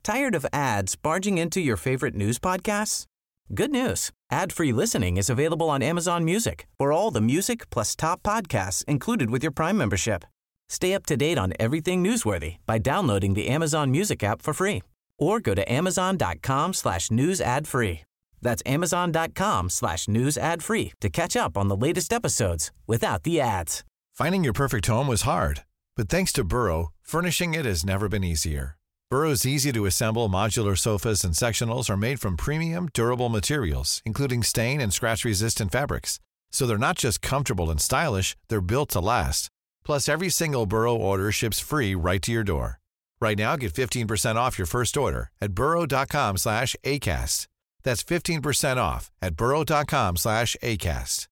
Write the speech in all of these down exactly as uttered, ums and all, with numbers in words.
Tired of ads barging into your favorite news podcasts? Good news. Ad-free listening is available on Amazon Music for all the music plus top podcasts included with your Prime membership. Stay up to date on everything newsworthy by downloading the Amazon Music app for free or go to amazon.com slash news ad free. That's amazon.com slash news ad free to catch up on the latest episodes without the ads. Finding your perfect home was hard, but thanks to Burrow, furnishing it has never been easier. Burrow's easy-to-assemble modular sofas and sectionals are made from premium, durable materials, including stain and scratch-resistant fabrics. So they're not just comfortable and stylish, they're built to last. Plus, every single Burrow order ships free right to your door. Right now, get fifteen percent off your first order at burrow.com slash ACAST. That's fifteen percent off at burrow.com slash ACAST.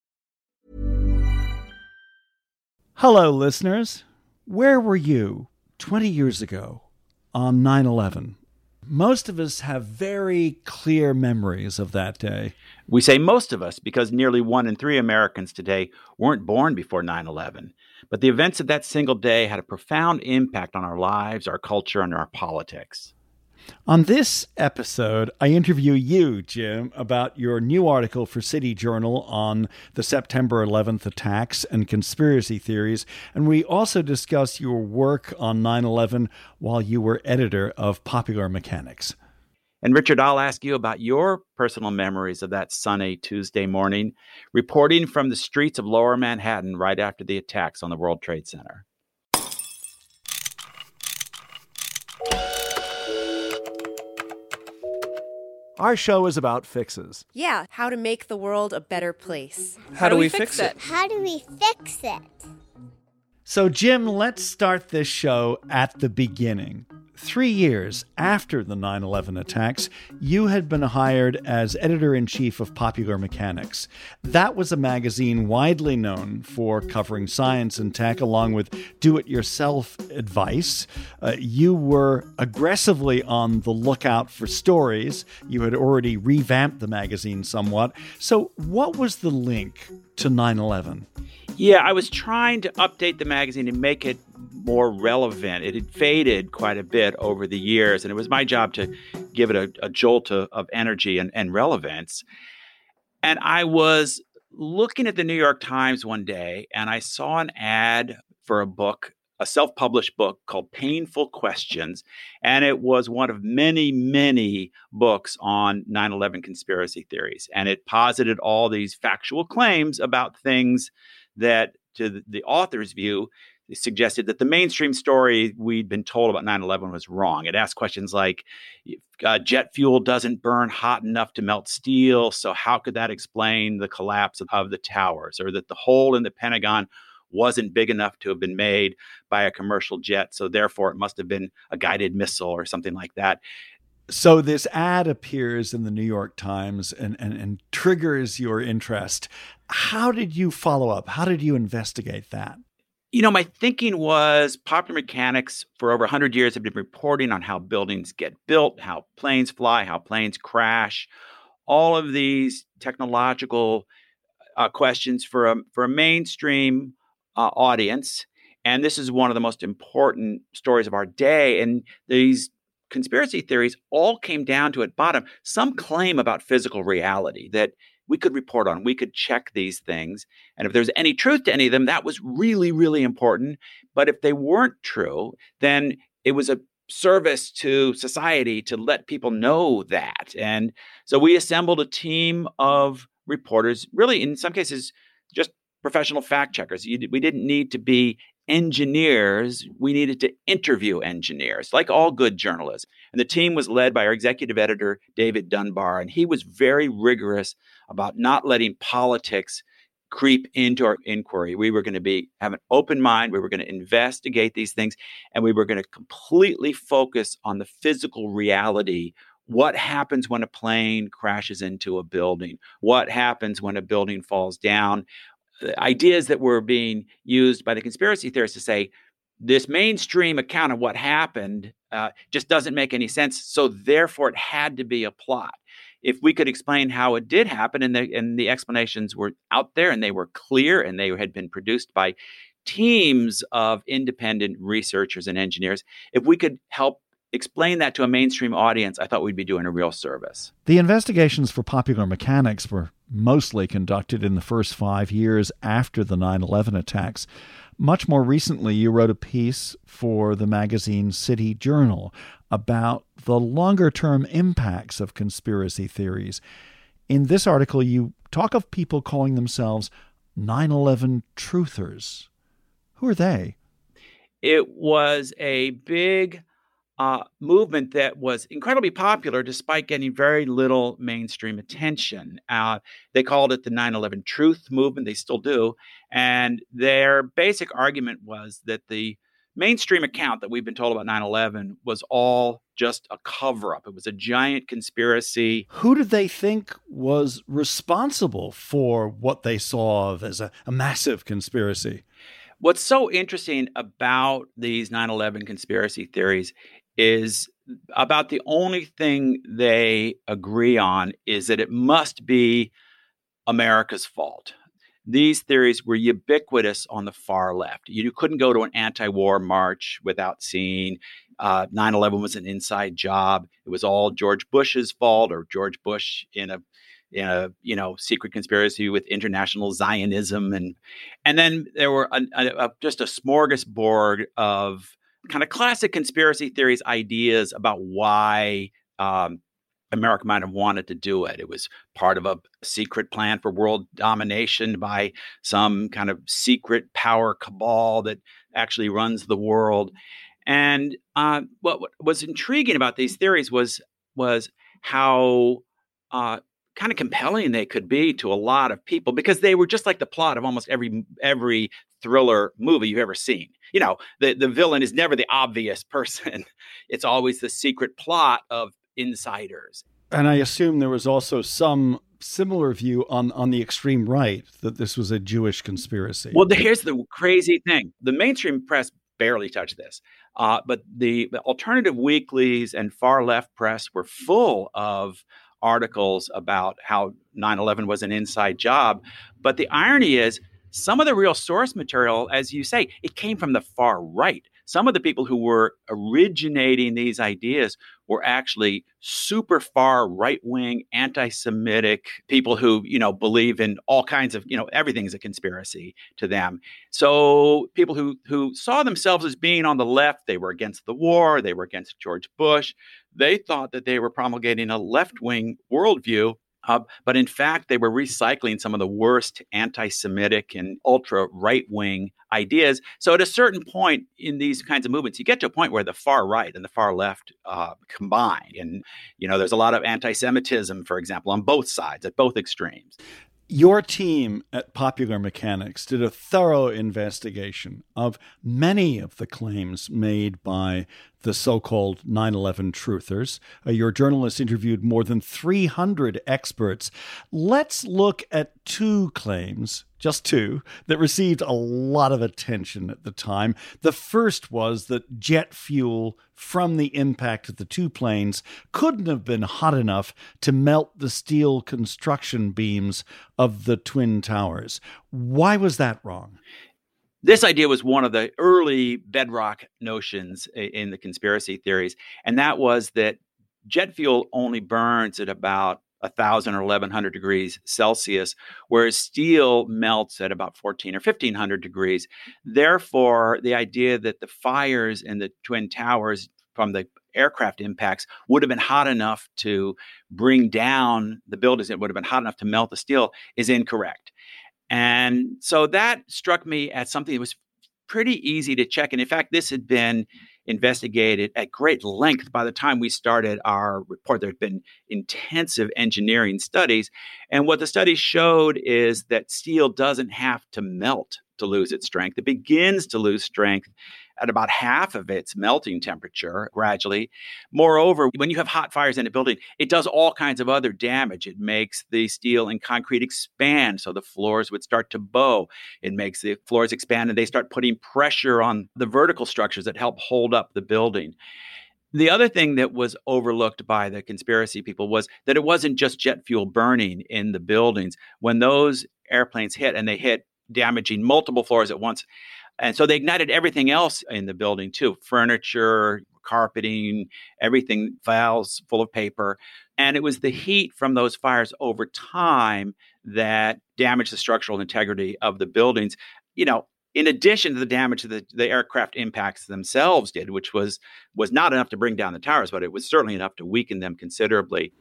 Hello, listeners. Where were you twenty years ago on nine eleven? Most of us have very clear memories of that day. We say most of us because nearly one in three Americans today weren't born before nine eleven. But the events of that single day had a profound impact on our lives, our culture, and our politics. On this episode, I interview you, Jim, about your new article for City Journal on the September eleventh attacks and conspiracy theories, and we also discuss your work on nine eleven while you were editor of Popular Mechanics. And Richard, I'll ask you about your personal memories of that sunny Tuesday morning, reporting from the streets of Lower Manhattan right after the attacks on the World Trade Center. Our show is about fixes. Yeah, how to make the world a better place. How, how do we fix it? it? How do we fix it? So, Jim, let's start this show at the beginning. Three years after the nine eleven attacks, you had been hired as editor-in-chief of Popular Mechanics. That was a magazine widely known for covering science and tech, along with do-it-yourself advice. Uh, you were aggressively on the lookout for stories. You had already revamped the magazine somewhat. So what was the link to nine eleven? Yeah, I was trying to update the magazine and make it more relevant. It had faded quite a bit over the years, and it was my job to give it a, a jolt of, of energy and, and relevance. And I was looking at the New York Times one day, and I saw an ad for a book, a self-published book called Painful Questions. And it was one of many, many books on nine eleven conspiracy theories. And it posited all these factual claims about things that, to the author's view, suggested that the mainstream story we'd been told about nine eleven was wrong. It asked questions like, uh, jet fuel doesn't burn hot enough to melt steel, so how could that explain the collapse of, of the towers? Or that the hole in the Pentagon wasn't big enough to have been made by a commercial jet, so therefore it must have been a guided missile or something like that. So this ad appears in the New York Times and, and, and triggers your interest. How did you follow up? How did you investigate that? You know, my thinking was Popular Mechanics for over one hundred years have been reporting on how buildings get built, how planes fly, how planes crash, all of these technological uh, questions for a, for a mainstream uh, audience. And this is one of the most important stories of our day. And these conspiracy theories all came down to, at bottom, some claim about physical reality that we could report on. We could check these things. And if there's any truth to any of them, that was really, really important. But if they weren't true, then it was a service to society to let people know that. And so we assembled a team of reporters, really, in some cases, just professional fact checkers. We didn't need to be engineers. We needed to interview engineers, like all good journalists. And the team was led by our executive editor, David Dunbar, and he was very rigorous about not letting politics creep into our inquiry. We were going to be have an open mind. We were going to investigate these things, and we were going to completely focus on the physical reality. What happens when a plane crashes into a building? What happens when a building falls down? The ideas that were being used by the conspiracy theorists to say this mainstream account of what happened uh, just doesn't make any sense. So therefore, it had to be a plot. If we could explain how it did happen, and the, and the explanations were out there and they were clear and they had been produced by teams of independent researchers and engineers, if we could help explain that to a mainstream audience, I thought we'd be doing a real service. The investigations for Popular Mechanics were mostly conducted in the first five years after the nine eleven attacks. Much more recently, you wrote a piece for the magazine City Journal about the longer-term impacts of conspiracy theories. In this article, you talk of people calling themselves nine eleven truthers. Who are they? It was a big uh, movement that was incredibly popular despite getting very little mainstream attention. Uh, they called it the nine eleven Truth Movement. They still do. And their basic argument was that the mainstream account that we've been told about nine eleven was all just a cover-up. It was a giant conspiracy. Who did they think was responsible for what they saw as a, a massive conspiracy? What's so interesting about these nine eleven conspiracy theories is about the only thing they agree on is that it must be America's fault. These theories were ubiquitous on the far left. You couldn't go to an anti-war march without seeing uh, nine eleven was an inside job. It was all George Bush's fault, or George Bush in a in a you know secret conspiracy with international Zionism, and and then there were a, a, a, just a smorgasbord of kind of classic conspiracy theories ideas about why um, America might have wanted to do it. It was part of a secret plan for world domination by some kind of secret power cabal that actually runs the world. And uh, what, what was intriguing about these theories was was how uh, kind of compelling they could be to a lot of people, because they were just like the plot of almost every every thriller movie you've ever seen. You know, the, the villain is never the obvious person. It's always the secret plot of insiders. And I assume there was also some similar view on, on the extreme right, that this was a Jewish conspiracy. Well, here's the crazy thing. The mainstream press barely touched this. Uh, but the, the alternative weeklies and far left press were full of articles about how nine eleven was an inside job. But the irony is, some of the real source material, as you say, it came from the far right. Some of the people who were originating these ideas were actually super far right-wing, anti-Semitic people who, you know, believe in all kinds of, you know, everything's a conspiracy to them. So people who who saw themselves as being on the left, they were against the war, they were against George Bush. They thought that they were promulgating a left-wing worldview. Uh, but in fact, they were recycling some of the worst anti-Semitic and ultra right-wing ideas. So at a certain point in these kinds of movements, you get to a point where the far right and the far left uh, combine. And, you know, there's a lot of anti-Semitism, for example, on both sides, at both extremes. Your team at Popular Mechanics did a thorough investigation of many of the claims made by the so-called nine eleven truthers. Uh, your journalists interviewed more than three hundred experts. Let's look at two claims, just two, that received a lot of attention at the time. The first was that jet fuel from the impact of the two planes couldn't have been hot enough to melt the steel construction beams of the Twin Towers. Why was that wrong? This idea was one of the early bedrock notions in the conspiracy theories, and that was that jet fuel only burns at about one thousand or eleven hundred degrees Celsius, whereas steel melts at about fourteen or fifteen hundred degrees. Therefore, the idea that the fires in the Twin Towers from the aircraft impacts would have been hot enough to bring down the buildings, it would have been hot enough to melt the steel, is incorrect. And so that struck me as something that was pretty easy to check. And in fact, this had been investigated at great length by the time we started our report. There had been intensive engineering studies. And what the studies showed is that steel doesn't have to melt to lose its strength. It begins to lose strength at about half of its melting temperature gradually. Moreover, when you have hot fires in a building, it does all kinds of other damage. It makes the steel and concrete expand, so the floors would start to bow. It makes the floors expand, and they start putting pressure on the vertical structures that help hold up the building. The other thing that was overlooked by the conspiracy people was that it wasn't just jet fuel burning in the buildings. When those airplanes hit, and they hit damaging multiple floors at once, and so they ignited everything else in the building too, furniture, carpeting, everything, files full of paper. And it was the heat from those fires over time that damaged the structural integrity of the buildings. You know, in addition to the damage that the, the aircraft impacts themselves did, which was was not enough to bring down the towers, but it was certainly enough to weaken them considerably.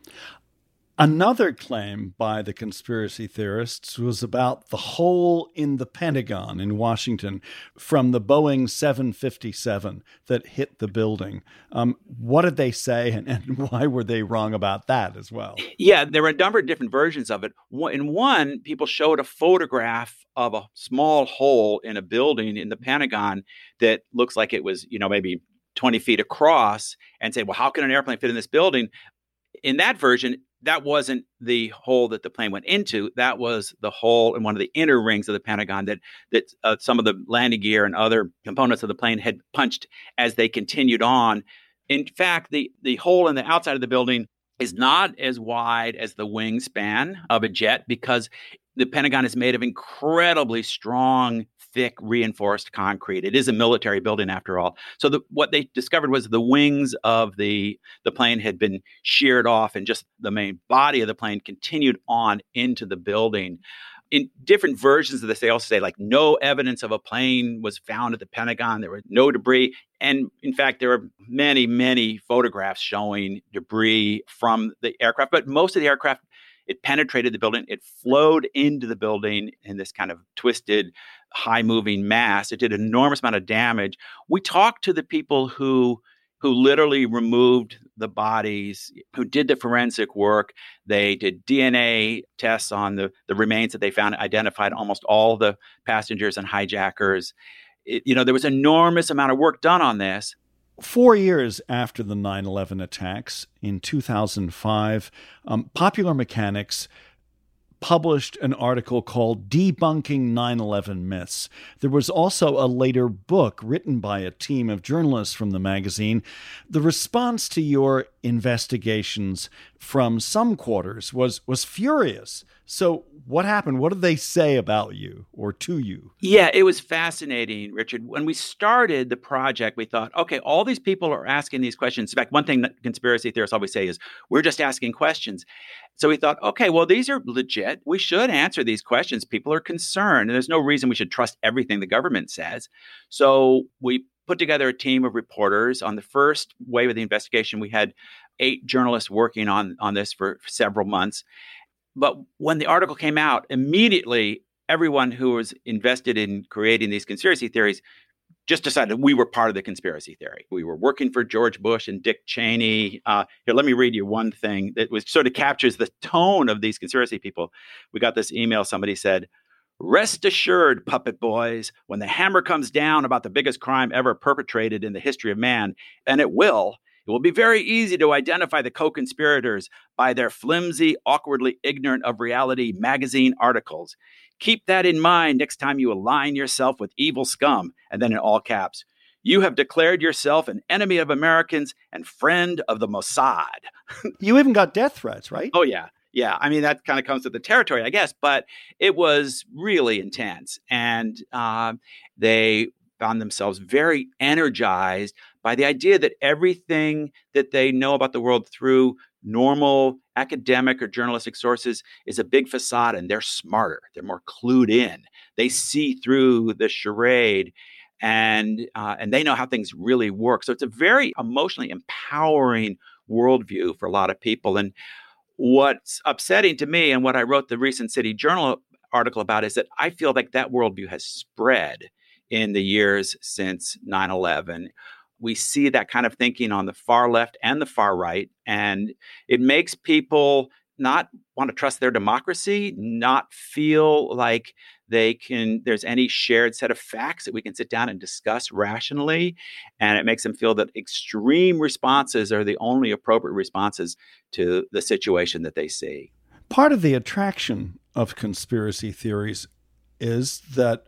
Another claim by the conspiracy theorists was about the hole in the Pentagon in Washington from the Boeing seven fifty-seven that hit the building. Um, what did they say, and, and why were they wrong about that as well? Yeah, there were a number of different versions of it. In one, people showed a photograph of a small hole in a building in the Pentagon that looks like it was, you know, maybe twenty feet across, and say, well, how can an airplane fit in this building? In that version, that wasn't the hole that the plane went into. That was the hole in one of the inner rings of the Pentagon that that uh, some of the landing gear and other components of the plane had punched as they continued on. In fact, the, the hole in the outside of the building is not as wide as the wingspan of a jet because the Pentagon is made of incredibly strong, thick, reinforced concrete. It is a military building after all. So the, what they discovered was the wings of the, the plane had been sheared off and just the main body of the plane continued on into the building. In different versions of this, they also say like no evidence of a plane was found at the Pentagon. There were no debris. And in fact, there are many, many photographs showing debris from the aircraft, but most of the aircraft, it penetrated the building. It flowed into the building in this kind of twisted, high-moving mass. It did an enormous amount of damage. We talked to the people who who literally removed the bodies, who did the forensic work. They did D N A tests on the, the remains that they found, identified almost all the passengers and hijackers. It, you know, there was an enormous amount of work done on this. Four years after the nine eleven attacks, in two thousand five, um, Popular Mechanics published an article called Debunking nine eleven Myths. There was also a later book written by a team of journalists from the magazine. The response to your investigations from some quarters was, was furious. So what happened? What did they say about you or to you? Yeah, it was fascinating, Richard. When we started the project, we thought, okay, all these people are asking these questions. In fact, one thing that conspiracy theorists always say is, we're just asking questions. So we thought, okay, well, these are legit. We should answer these questions. People are concerned, and there's no reason we should trust everything the government says. So we put together a team of reporters. On the first wave of the investigation, we had eight journalists working on, on this for several months. But when the article came out, immediately everyone who was invested in creating these conspiracy theories just decided we were part of the conspiracy theory. We were working for George Bush and Dick Cheney. Uh, here, let me read you one thing that was sort of captures the tone of these conspiracy people. We got this email. Somebody said, "Rest assured, puppet boys, when the hammer comes down about the biggest crime ever perpetrated in the history of man, and it will, it will be very easy to identify the co-conspirators by their flimsy, awkwardly ignorant of reality magazine articles. Keep that in mind next time you align yourself with evil scum." And then in all caps, "You have declared yourself an enemy of Americans and friend of the Mossad." You even got death threats, right? Oh, yeah. Yeah. I mean, that kind of comes with the territory, I guess, but it was really intense. And uh, they found themselves very energized by the idea that everything that they know about the world through normal academic or journalistic sources is a big facade, and they're smarter. They're more clued in. They see through the charade, and uh, and they know how things really work. So it's a very emotionally empowering worldview for a lot of people. And what's upsetting to me, and what I wrote the recent City Journal article about, is that I feel like that worldview has spread in the years since nine eleven. We see that kind of thinking on the far left and the far right, and it makes people not want to trust their democracy, not feel like they can, there's any shared set of facts that we can sit down and discuss rationally. And it makes them feel that extreme responses are the only appropriate responses to the situation that they see. Part of the attraction of conspiracy theories is that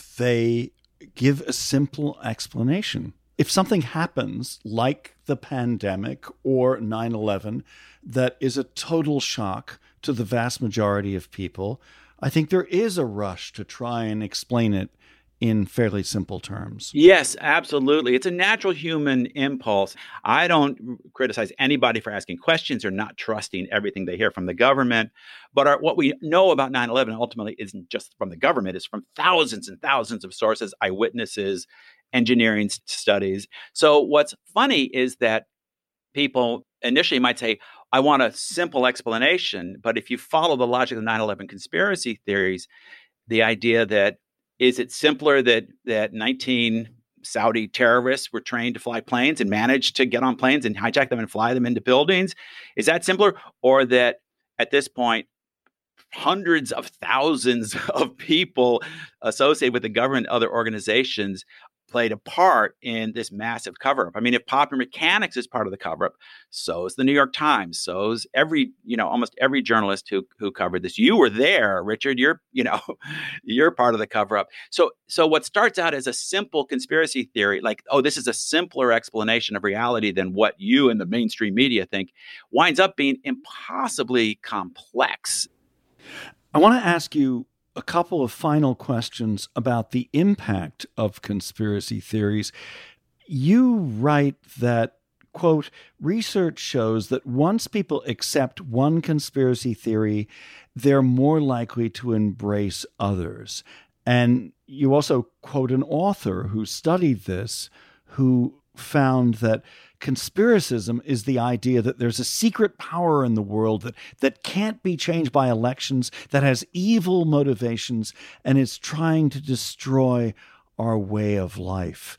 they give a simple explanation. If something happens like the pandemic or nine eleven that is a total shock to the vast majority of people, I think there is a rush to try and explain it in fairly simple terms. Yes, absolutely. It's a natural human impulse. I don't criticize anybody for asking questions or not trusting everything they hear from the government. But our, what we know about nine eleven ultimately isn't just from the government. It's from thousands and thousands of sources, eyewitnesses, engineering studies. So what's funny is that people initially might say, I want a simple explanation. But if you follow the logic of nine eleven conspiracy theories, the idea that is it simpler that that nineteen Saudi terrorists were trained to fly planes and managed to get on planes and hijack them and fly them into buildings? Is that simpler? Or that at this point, hundreds of thousands of people associated with the government, other organizations, played a part in this massive cover-up. I mean, if Popular Mechanics is part of the cover-up, so is the New York Times, so is every, you know, almost every journalist who who covered this. You were there, Richard. You're, you know, you're part of the cover-up. So, so what starts out as a simple conspiracy theory, like, oh, this is a simpler explanation of reality than what you and the mainstream media think, winds up being impossibly complex. I want to ask you a couple of final questions about the impact of conspiracy theories. You write that, quote, research shows that once people accept one conspiracy theory, they're more likely to embrace others. And you also quote an author who studied this, who found that conspiracism is the idea that there's a secret power in the world that, that can't be changed by elections, that has evil motivations, and is trying to destroy our way of life.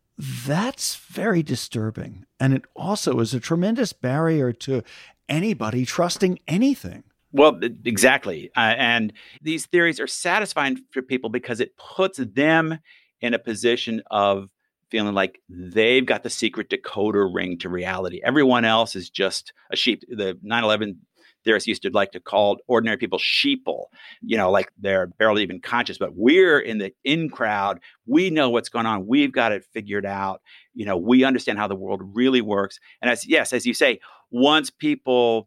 That's very disturbing. And it also is a tremendous barrier to anybody trusting anything. Well, exactly. Uh, and these theories are satisfying for people because it puts them in a position of feeling like they've got the secret decoder ring to reality. Everyone else is just a sheep. The nine eleven theorists used to like to call ordinary people sheeple, you know, like they're barely even conscious, but we're in the in crowd. We know what's going on. We've got it figured out. You know, we understand how the world really works. And as, yes, as you say, once people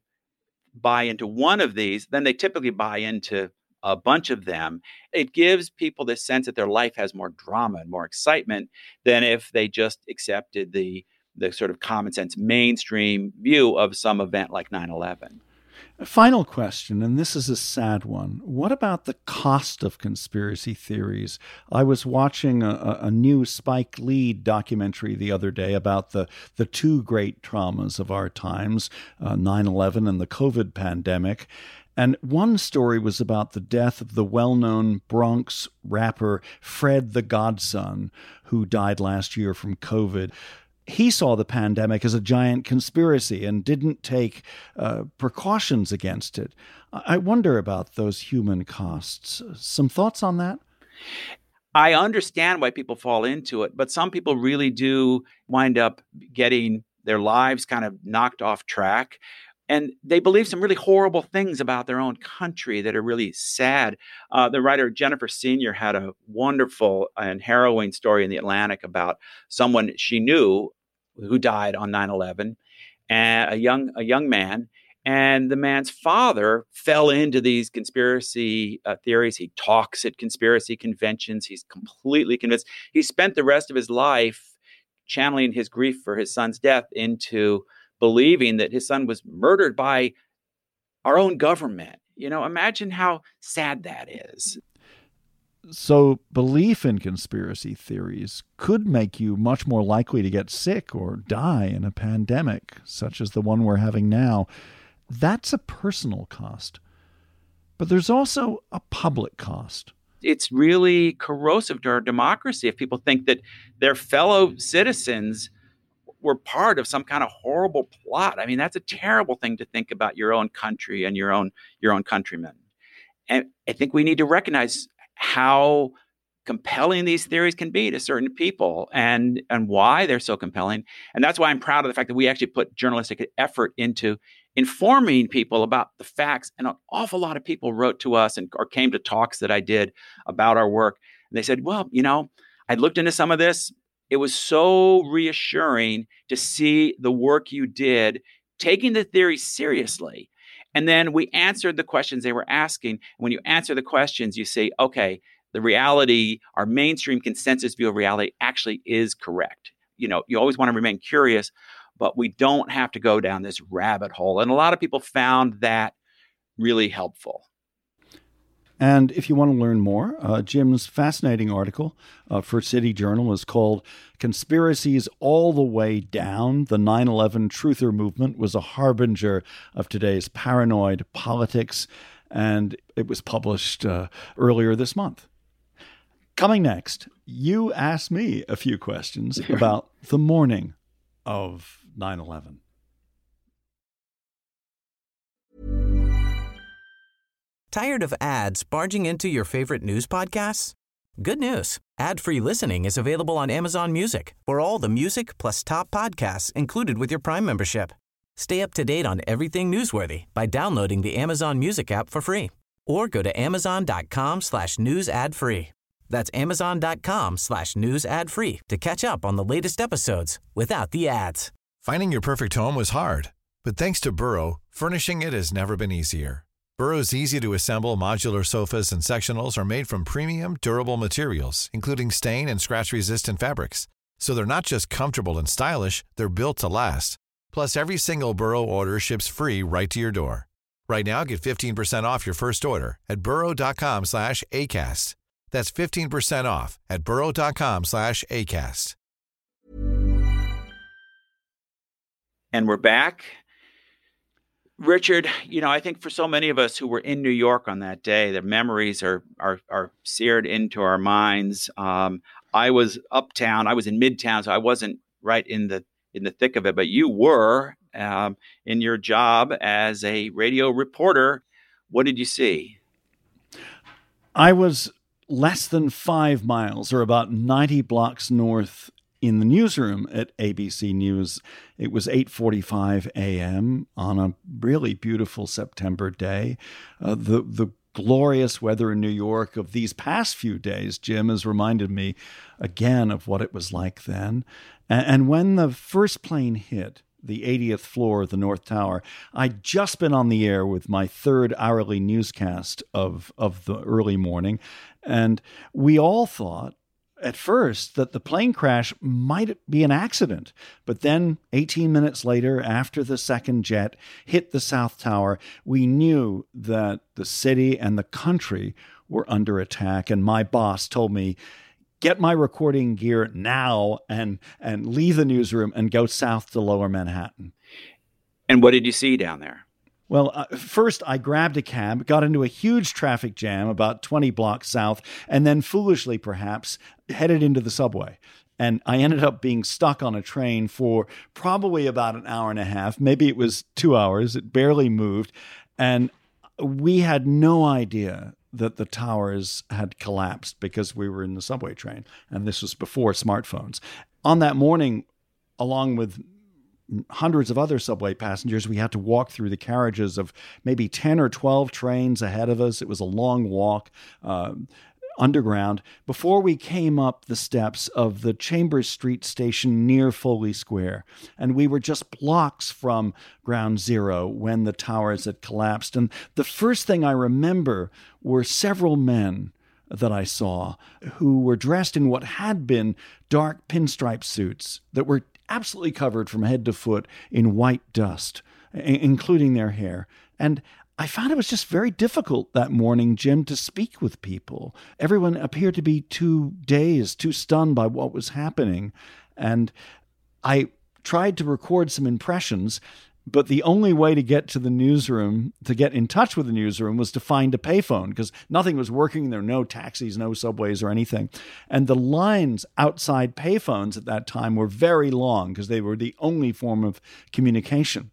buy into one of these, then they typically buy into a bunch of them. It gives people this sense that their life has more drama and more excitement than if they just accepted the the sort of common sense mainstream view of some event like nine eleven. A final question, and this is a sad one. What about the cost of conspiracy theories? I was watching a, a new Spike Lee documentary the other day about the, the two great traumas of our times, uh, nine eleven and the COVID pandemic. And one story was about the death of the well-known Bronx rapper Fred the Godson, who died last year from COVID. He saw the pandemic as a giant conspiracy and didn't take uh, precautions against it. I wonder about those human costs. Some thoughts on that? I understand why people fall into it, but some people really do wind up getting their lives kind of knocked off track. And they believe some really horrible things about their own country that are really sad. Uh, the writer Jennifer Senior had a wonderful and harrowing story in The Atlantic about someone she knew who died on nine eleven, and a young a young man. And the man's father fell into these conspiracy uh, theories. He talks at conspiracy conventions. He's completely convinced. He spent the rest of his life channeling his grief for his son's death into believing that his son was murdered by our own government. You know, imagine how sad that is. So belief in conspiracy theories could make you much more likely to get sick or die in a pandemic, such as the one we're having now. That's a personal cost. But there's also a public cost. It's really corrosive to our democracy if people think that their fellow citizens were part of some kind of horrible plot. I mean, that's a terrible thing to think about your own country and your own your own countrymen. And I think we need to recognize how compelling these theories can be to certain people and, and why they're so compelling. And that's why I'm proud of the fact that we actually put journalistic effort into informing people about the facts. And an awful lot of people wrote to us and or came to talks that I did about our work. And they said, well, you know, I looked into some of this. It was so reassuring to see the work you did, taking the theory seriously. And then we answered the questions they were asking. When you answer the questions, you say, okay, the reality, our mainstream consensus view of reality actually is correct. You know, you always want to remain curious, but we don't have to go down this rabbit hole. And a lot of people found that really helpful. And if you want to learn more, uh, Jim's fascinating article uh, for City Journal is called Conspiracies All the Way Down. The nine eleven Truther Movement was a harbinger of today's paranoid politics. And it was published uh, earlier this month. Coming next, you asked me a few questions about the morning of nine eleven. Tired of ads barging into your favorite news podcasts? Good news. Ad-free listening is available on Amazon Music for all the music plus top podcasts included with your Prime membership. Stay up to date on everything newsworthy by downloading the Amazon Music app for free or go to amazon.com slash news ad free. That's amazon.com slash news ad free to catch up on the latest episodes without the ads. Finding your perfect home was hard, but thanks to Burrow, furnishing it has never been easier. Burrow's easy-to-assemble modular sofas and sectionals are made from premium, durable materials, including stain and scratch-resistant fabrics. So they're not just comfortable and stylish, they're built to last. Plus, every single Burrow order ships free right to your door. Right now, get fifteen percent off your first order at burrow.com slash ACAST. That's fifteen percent off at burrow.com slash ACAST. And we're back. Richard, you know, I think for so many of us who were in New York on that day, the memories are are, are seared into our minds. Um, I was uptown. I was in Midtown, so I wasn't right in the in the thick of it, but you were um, in your job as a radio reporter. What did you see? I was less than five miles or about ninety blocks north in the newsroom at A B C News. It was eight forty-five a.m. on a really beautiful September day. Uh, the the glorious weather in New York of these past few days, Jim, has reminded me again of what it was like then. And, and when the first plane hit the eightieth floor of the North Tower, I'd just been on the air with my third hourly newscast of, of the early morning. And we all thought at first that the plane crash might be an accident. But then eighteen minutes later, after the second jet hit the South Tower, we knew that the city and the country were under attack. And my boss told me, get my recording gear now and, and leave the newsroom and go south to Lower Manhattan. And what did you see down there? Well, uh, first I grabbed a cab, got into a huge traffic jam about twenty blocks south, and then foolishly perhaps headed into the subway. And I ended up being stuck on a train for probably about an hour and a half. Maybe it was two hours. It barely moved. And we had no idea that the towers had collapsed because we were in the subway train. And this was before smartphones. On that morning, along with hundreds of other subway passengers, we had to walk through the carriages of maybe ten or twelve trains ahead of us. It was a long walk uh, underground before we came up the steps of the Chambers Street station near Foley Square. And we were just blocks from ground zero when the towers had collapsed. And the first thing I remember were several men that I saw who were dressed in what had been dark pinstripe suits that were absolutely covered from head to foot in white dust, including their hair. And I found it was just very difficult that morning, Jim, to speak with people. Everyone appeared to be too dazed, too stunned by what was happening. And I tried to record some impressions, but the only way to get to the newsroom, to get in touch with the newsroom, was to find a payphone because nothing was working. There were no taxis, no subways or anything. And the lines outside payphones at that time were very long because they were the only form of communication.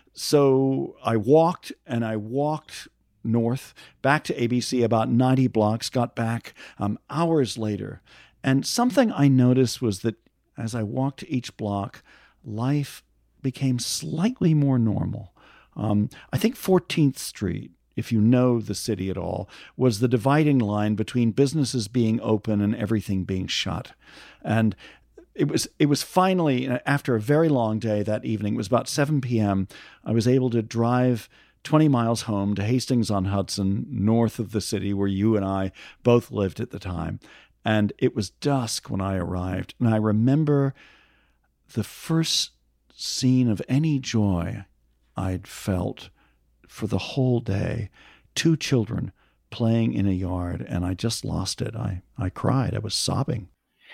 So I walked and I walked north back to A B C about ninety blocks, got back um, hours later. And something I noticed was that as I walked each block, life became slightly more normal. Um, I think fourteenth Street, if you know the city at all, was the dividing line between businesses being open and everything being shut. And it was it was finally, after a very long day that evening, it was about seven p.m., I was able to drive twenty miles home to Hastings-on-Hudson, north of the city where you and I both lived at the time. And it was dusk when I arrived. And I remember the first scene of any joy I'd felt for the whole day. Two children playing in a yard, and I just lost it. I, I cried. I was sobbing.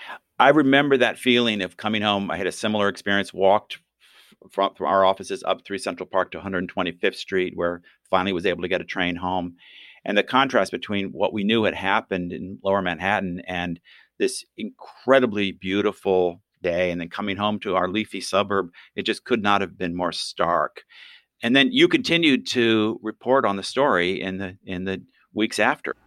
I remember that feeling of coming home. I had a similar experience, walked from, from our offices up through Central Park to one hundred twenty-fifth Street, where finally was able to get a train home. And the contrast between what we knew had happened in Lower Manhattan and this incredibly beautiful day, and then coming home to our leafy suburb, it just could not have been more stark. And then you continued to report on the story in the in the weeks after.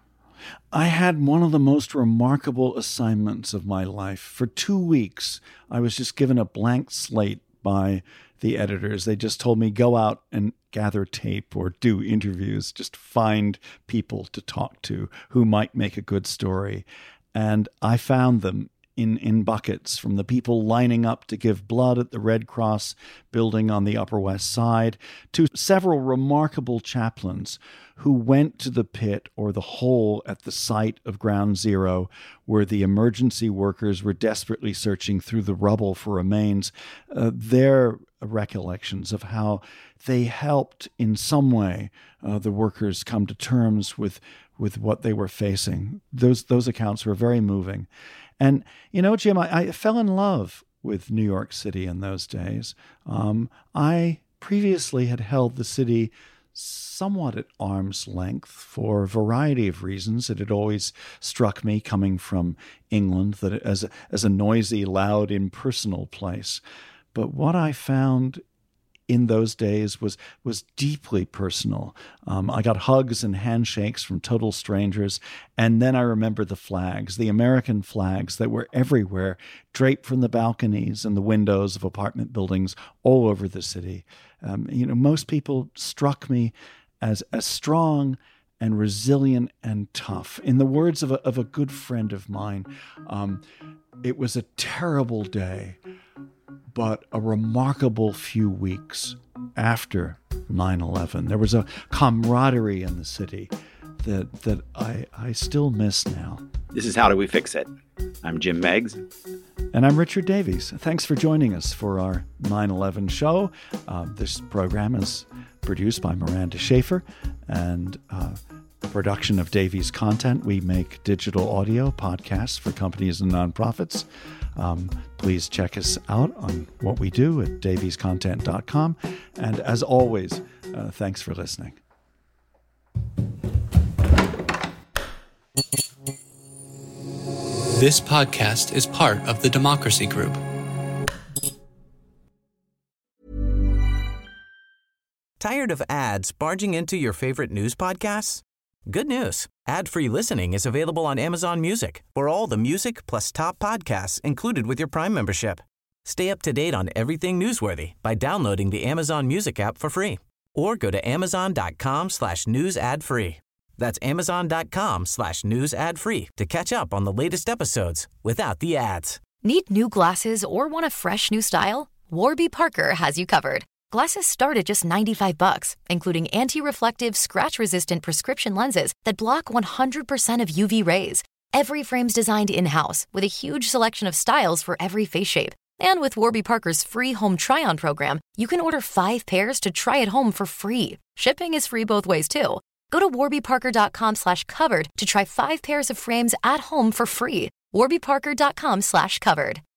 I had one of the most remarkable assignments of my life. For two weeks, I was just given a blank slate by the editors. They just told me, go out and gather tape or do interviews, just find people to talk to who might make a good story. And I found them in, in buckets, from the people lining up to give blood at the Red Cross building on the Upper West Side to several remarkable chaplains who went to the pit or the hole at the site of Ground Zero where the emergency workers were desperately searching through the rubble for remains. Uh, their recollections of how they helped in some way uh, the workers come to terms with with what they were facing. Those those accounts were very moving. And, you know, Jim, I, I fell in love with New York City in those days. Um, I previously had held the city somewhat at arm's length for a variety of reasons. It had always struck me, coming from England, that it, as a, as a noisy, loud, impersonal place. But what I found in those days was was deeply personal. Um, I got hugs and handshakes from total strangers, and then I remember the flags, the American flags that were everywhere, draped from the balconies and the windows of apartment buildings all over the city. Um, you know, most people struck me as as strong and resilient and tough. In the words of a, of a good friend of mine, um, it was a terrible day, but a remarkable few weeks after nine eleven. There was a camaraderie in the city that that I, I still miss now. This is How Do We Fix It? I'm Jim Meigs. And I'm Richard Davies. Thanks for joining us for our nine eleven show. Uh, this program is produced by Miranda Schaefer and uh, production of Davies Content. We make digital audio podcasts for companies and nonprofits. Um, please check us out on what we do at davies content dot com. And as always, uh, thanks for listening. This podcast is part of the Democracy Group. Tired of ads barging into your favorite news podcasts? Good news. Ad-free listening is available on Amazon Music for all the music plus top podcasts included with your Prime membership. Stay up to date on everything newsworthy by downloading the Amazon Music app for free or go to amazon.com slash news ad free. That's amazon.com slash news ad free to catch up on the latest episodes without the ads. Need new glasses or want a fresh new style? Warby Parker has you covered. Glasses start at just ninety-five bucks, including anti-reflective, scratch-resistant prescription lenses that block one hundred percent of U V rays. Every frame's designed in-house with a huge selection of styles for every face shape. And with Warby Parker's free home try-on program, you can order five pairs to try at home for free. Shipping is free both ways, too. Go to warbyparker.com slash covered to try five pairs of frames at home for free. warbyparker.com slash covered.